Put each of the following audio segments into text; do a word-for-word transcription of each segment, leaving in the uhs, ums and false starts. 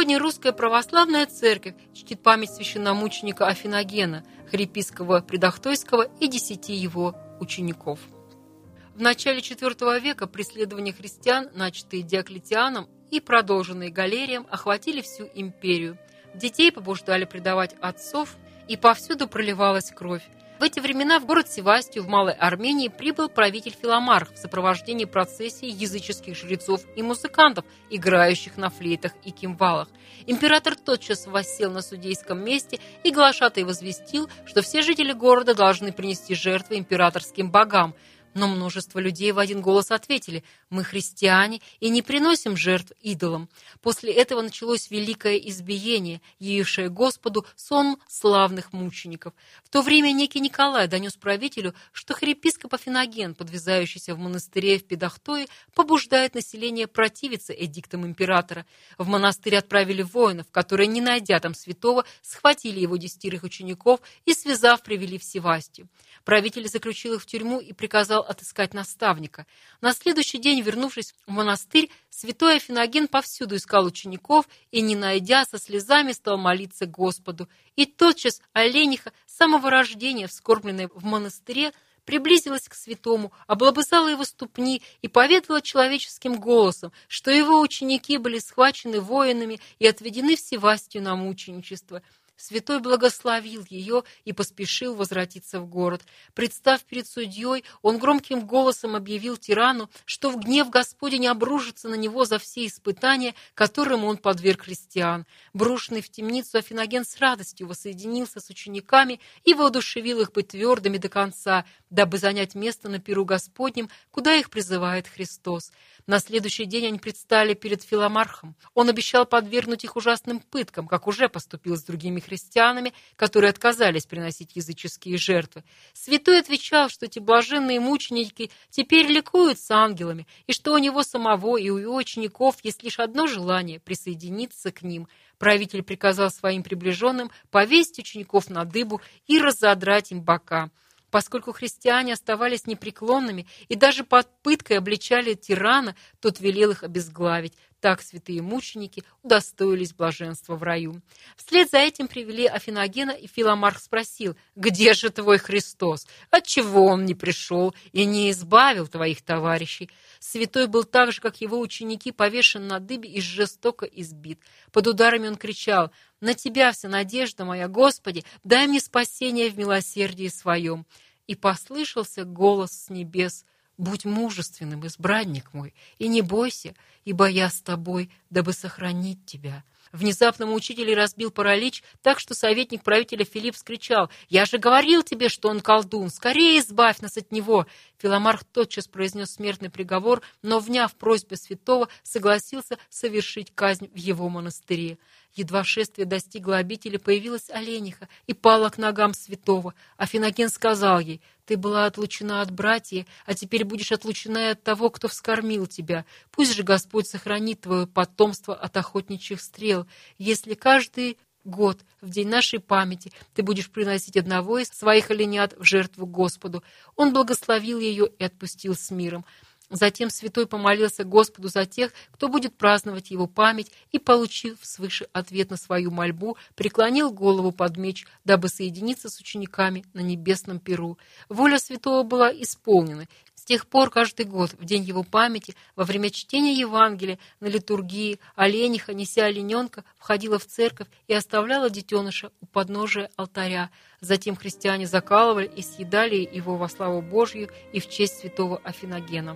Сегодня Русская Православная Церковь чтит память священномученика Афиногена, хрипиского Предохтойского и десяти его учеников. В начале четвёртого века преследования христиан, начатые Диоклетианом и продолженные Галерием, охватили всю империю. Детей побуждали предавать отцов, и повсюду проливалась кровь. В эти времена в город Севастию в Малой Армении прибыл правитель Филомарх в сопровождении процессии языческих жрецов и музыкантов, играющих на флейтах и кимвалах. Император тотчас воссел на судейском месте и глашатай возвестил, что все жители города должны принести жертвы императорским богам. Но множество людей в один голос ответили: «Мы христиане и не приносим жертв идолам». После этого началось великое избиение, явившее Господу сон славных мучеников. В то время некий Николай донес правителю, что архиепископ Афиноген, подвязающийся в монастыре в Педохтое, побуждает население противиться эдиктам императора. В монастырь отправили воинов, которые, не найдя там святого, схватили его десятерых учеников и, связав, привели в Севастию. Правитель заключил их в тюрьму и приказал отыскать наставника. На следующий день, вернувшись в монастырь, святой Афиноген повсюду искал учеников и, не найдя, со слезами стал молиться Господу. И тотчас олениха, с самого рождения вскормленная в монастыре, приблизилась к святому, облобызала его ступни и поведала человеческим голосом, что его ученики были схвачены воинами и отведены в Севастию на мученичество. Святой благословил ее и поспешил возвратиться в город. Представ перед судьей, он громким голосом объявил тирану, что в гнев Господень обрушится на него за все испытания, которым он подверг христиан. Брошенный в темницу, Афиноген с радостью воссоединился с учениками и воодушевил их быть твердыми до конца, дабы занять место на пиру Господнем, куда их призывает Христос. На следующий день они предстали перед Филомархом. Он обещал подвергнуть их ужасным пыткам, как уже поступил с другими христианами, которые отказались приносить языческие жертвы. Святой отвечал, что эти блаженные мученики теперь ликуют с ангелами, и что у него самого и у его учеников есть лишь одно желание — присоединиться к ним. Правитель приказал своим приближенным повесить учеников на дыбу и разодрать им бока. Поскольку христиане оставались непреклонными и даже под пыткой обличали тирана, тот велел их обезглавить. Так святые мученики удостоились блаженства в раю. Вслед за этим привели Афиногена, и Филомарх спросил: «Где же твой Христос? Отчего он не пришел и не избавил твоих товарищей?» Святой был так же, как его ученики, повешен на дыбе и жестоко избит. Под ударами он кричал: «На тебя вся надежда моя, Господи, дай мне спасение в милосердии своем». И послышался голос с небес: «Будь мужественным, избранник мой, и не бойся, ибо я с тобой, дабы сохранить тебя». Внезапно мучитель разбил паралич, так что советник правителя Филипп вскричал: «Я же говорил тебе, что он колдун! Скорее избавь нас от него!» Филомарх тотчас произнес смертный приговор, но, вняв просьбе святого, согласился совершить казнь в его монастыре. Едва шествие достигло обители, появилась олениха и пала к ногам святого. Афиноген сказал ей: «Ты была отлучена от братьев, а теперь будешь отлучена и от того, кто вскормил тебя. Пусть же Господь сохранит твое потомство от охотничьих стрел, если каждый год в день нашей памяти ты будешь приносить одного из своих оленят в жертву Господу». Он благословил ее и отпустил с миром. Затем святой помолился Господу за тех, кто будет праздновать его память, и, получив свыше ответ на свою мольбу, преклонил голову под меч, дабы соединиться с учениками на небесном пиру. Воля святого была исполнена. С тех пор каждый год, в день его памяти, во время чтения Евангелия, на литургии, олениха, неся олененка, входила в церковь и оставляла детеныша у подножия алтаря. Затем христиане закалывали и съедали его во славу Божью и в честь святого Афиногена.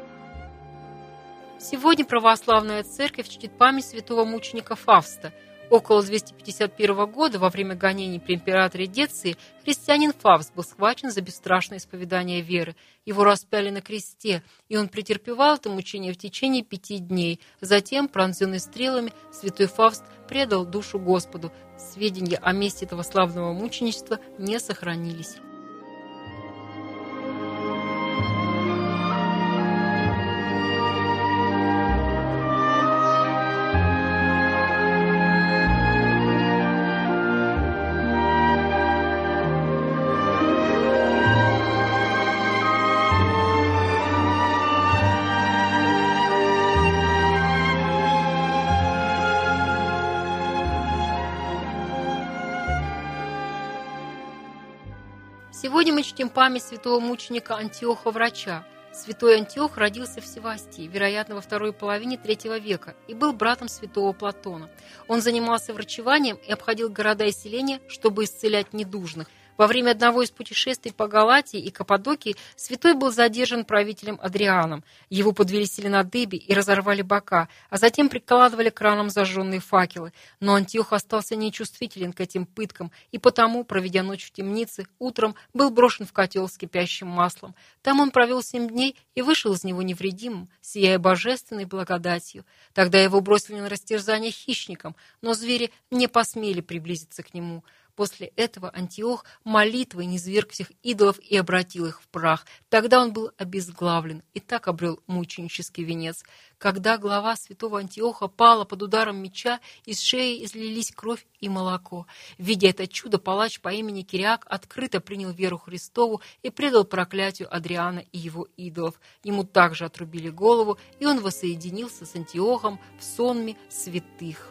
Сегодня православная церковь чтит память святого мученика Фавста. Около двести пятьдесят первого года, во время гонений при императоре Деции, христианин Фавст был схвачен за бесстрашное исповедание веры. Его распяли на кресте, и он претерпевал это мучение в течение пяти дней. Затем, пронзенный стрелами, святой Фавст предал душу Господу. Сведения о месте этого славного мученичества не сохранились. Сегодня мы чтим память святого мученика Антиоха Врача. Святой Антиох родился в Севастии, вероятно, во второй половине третьего века, и был братом святого Платона. Он занимался врачеванием и обходил города и селения, чтобы исцелять недужных. Во время одного из путешествий по Галатии и Каппадокии святой был задержан правителем Адрианом. Его подвесили на дыбе и разорвали бока, а затем прикладывали к ранам зажженные факелы. Но Антиох остался нечувствителен к этим пыткам, и потому, проведя ночь в темнице, утром был брошен в котел с кипящим маслом. Там он провел семь дней и вышел из него невредимым, сияя божественной благодатью. Тогда его бросили на растерзание хищникам, но звери не посмели приблизиться к нему. После этого Антиох молитвой низверг всех идолов и обратил их в прах. Тогда он был обезглавлен и так обрел мученический венец. Когда голова святого Антиоха пала под ударом меча, из шеи излились кровь и молоко. Видя это чудо, палач по имени Кириак открыто принял веру Христову и предал проклятию Адриана и его идолов. Ему также отрубили голову, и он воссоединился с Антиохом в сонме святых.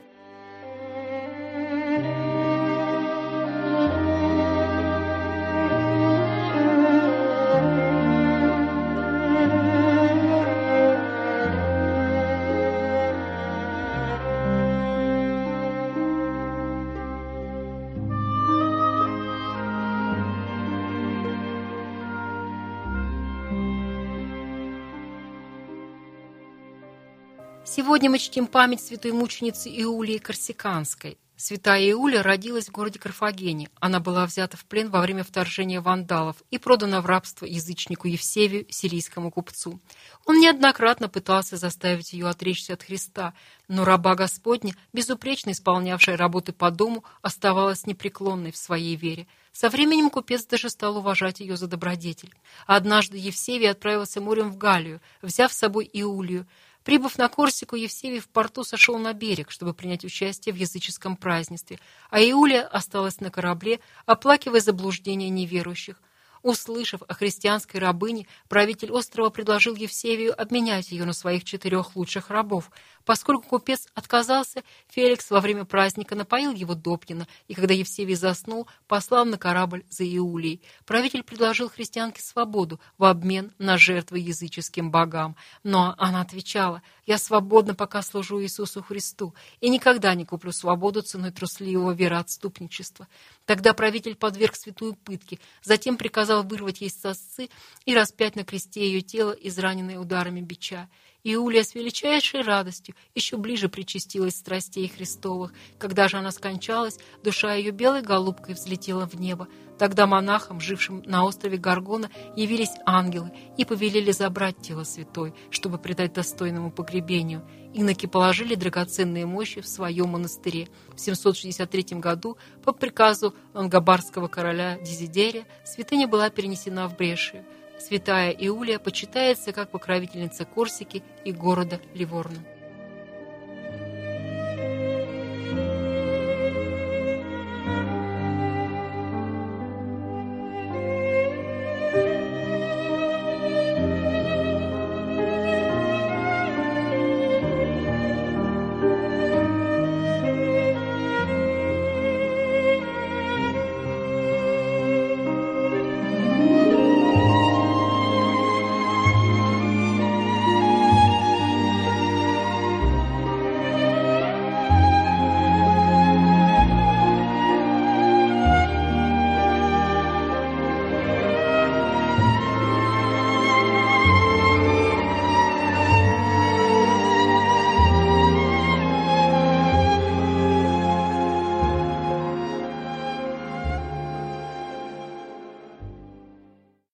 Сегодня мы чтим память святой мученицы Иулии Корсиканской. Святая Иулия родилась в городе Карфагене. Она была взята в плен во время вторжения вандалов и продана в рабство язычнику Евсевию, сирийскому купцу. Он неоднократно пытался заставить ее отречься от Христа, но раба Господня, безупречно исполнявшая работы по дому, оставалась непреклонной в своей вере. Со временем купец даже стал уважать ее за добродетель. Однажды Евсевий отправился морем в Галлию, взяв с собой Иулию. Прибыв на Корсику, Евсевий в порту сошел на берег, чтобы принять участие в языческом празднестве, а Иулия осталась на корабле, оплакивая заблуждения неверующих. Услышав о христианской рабыне, правитель острова предложил Евсевию обменять ее на своих четырех лучших рабов. Поскольку купец отказался, Феликс во время праздника напоил его допьяно, и когда Евсевий заснул, послал на корабль за Иулией. Правитель предложил христианке свободу в обмен на жертвы языческим богам. Но она отвечала: «Я свободна, пока служу Иисусу Христу, и никогда не куплю свободу ценой трусливого вероотступничества». Тогда правитель подверг святую пытке, затем приказал вырвать ей сосцы и распять на кресте ее тело, израненное ударами бича. Иулия с величайшей радостью еще ближе причастилась страстей Христовых. Когда же она скончалась, душа ее белой голубкой взлетела в небо. Тогда монахам, жившим на острове Гаргона, явились ангелы и повелели забрать тело святой, чтобы предать достойному погребению. Иноки положили драгоценные мощи в своем монастыре. В семьсот шестьдесят третьем году по приказу лангобардского короля Дезидерия святыня была перенесена в Брешию. Святая Иулия почитается как покровительница Корсики и города Ливорно.